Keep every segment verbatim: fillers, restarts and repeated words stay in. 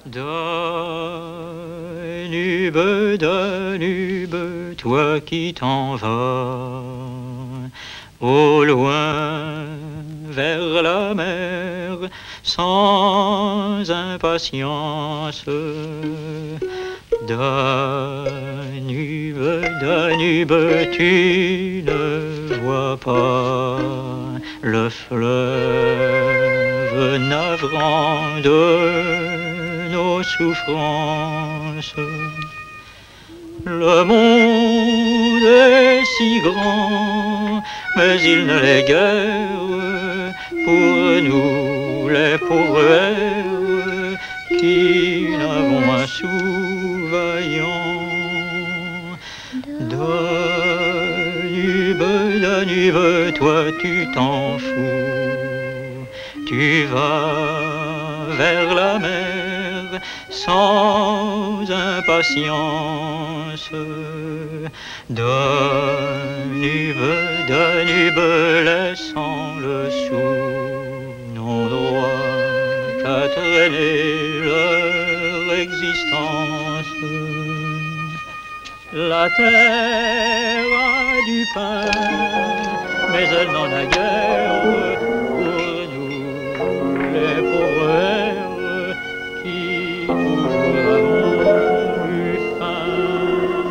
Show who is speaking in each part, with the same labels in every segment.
Speaker 1: Danube, Danube, toi qui t'en vas au loin vers la mer sans impatience. Danube, Danube, tu ne vois pas le fleuve navrant de nos souffrances. Le monde est si grand, mais il ne l'est guère pour nous les pauvres airs qui n'avons un sou vaillant. Danube, Danube, toi tu t'en fous, tu vas vers la mer sans impatience. Danube, Danube, laissant le sou, n'ont droit qu'à traîner leur existence. La terre a du pain, mais elle n'en a guère pour nous, les pauvres airs qui toujours avons eu faim.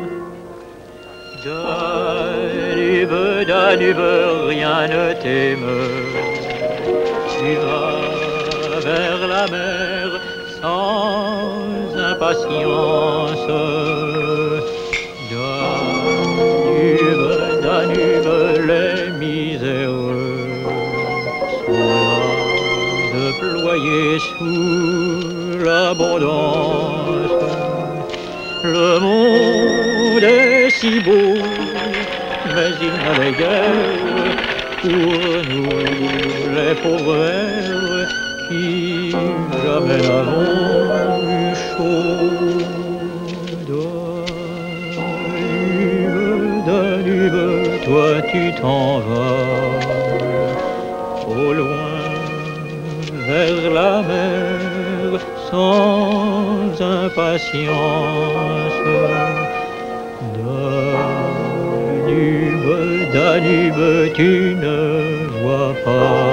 Speaker 1: Danube, Danube, rien ne t'émeut, tu vas vers la mer sans impatience. Danube, Danube, les miséreux sont là déployés sous l'abondance. Le monde est si beau, mais il n'a les guère pour nous les pauvres airs qui jamais n'avons eu chaud. Danube, toi tu t'en vas au loin vers la mer sans impatience. Danube, Danube, tu ne vois pas